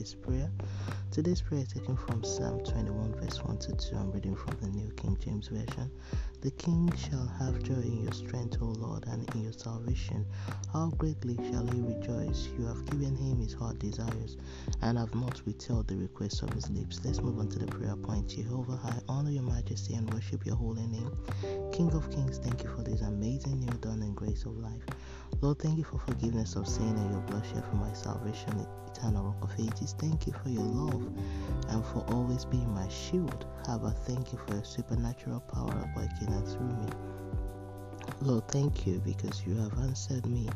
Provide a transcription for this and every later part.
today's prayer. Today's prayer is taken from Psalm 21 verse 1 to 2. I'm reading from the New King James Version. The king shall have joy in your strength, O Lord, and in your salvation. How greatly shall he rejoice! You have given him his heart desires, and have not withheld the request of his lips. Let's move on to the prayer point. Jehovah, I honor your majesty and worship your holy name. King of kings, thank you for this amazing new dawn and grace of life. Lord, thank you for forgiveness of sin and your blood shed for my salvation, eternal rock of ages. Thank you for your love and for always being my shield. Abba, thank you for your supernatural power at working through me. Lord, thank you because you have answered me.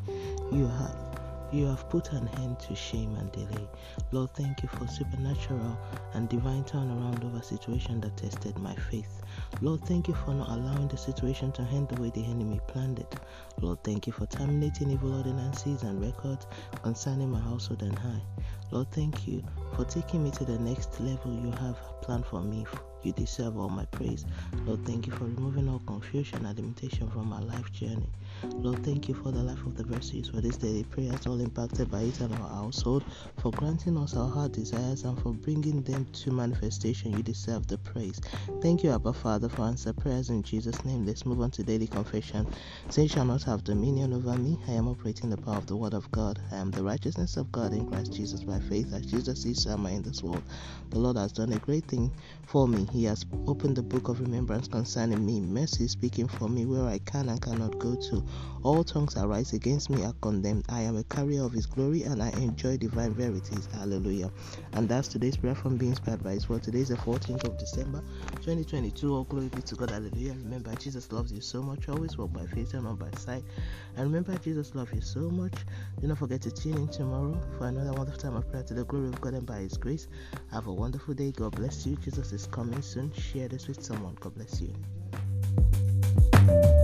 You have put an end to shame and delay. Lord, thank you for supernatural and divine turnaround over situation that tested my faith. Lord, thank you for not allowing the situation to end the way the enemy planned it. Lord, thank you for terminating evil ordinances and records concerning my household and I. Lord, thank you for taking me to the next level you have planned for me. You deserve all my praise. Lord, thank you for removing all confusion and limitation from my life journey. Lord, thank you for the life of the verses for this daily prayers, all impacted by it and our household, for granting us our heart desires and for bringing them to manifestation. You deserve the praise. Thank you, Abba Father, for answered prayers in Jesus' name. Let's move on to daily confession. Sin shall not have dominion over me. I am operating the power of the Word of God. I am the righteousness of God in Christ Jesus by faith, as Jesus is, so am I in this world. The Lord has done a great thing for me. He has opened the book of remembrance concerning me. Mercy is speaking for me where I can and cannot go to. All tongues that rise against me are condemned. I am a carrier of His glory and I enjoy divine verities. Hallelujah. And that's today's prayer from being inspired by His word. Today is the 14th of December, 2022. All glory be to God. Hallelujah. Remember, Jesus loves you so much. Always walk by faith and not by sight. And remember, Jesus loves you so much. Do not forget to tune in tomorrow for another wonderful time of prayer to the glory of God and by His grace. Have a wonderful day. God bless you. Jesus is coming soon. Share this with someone. God bless you.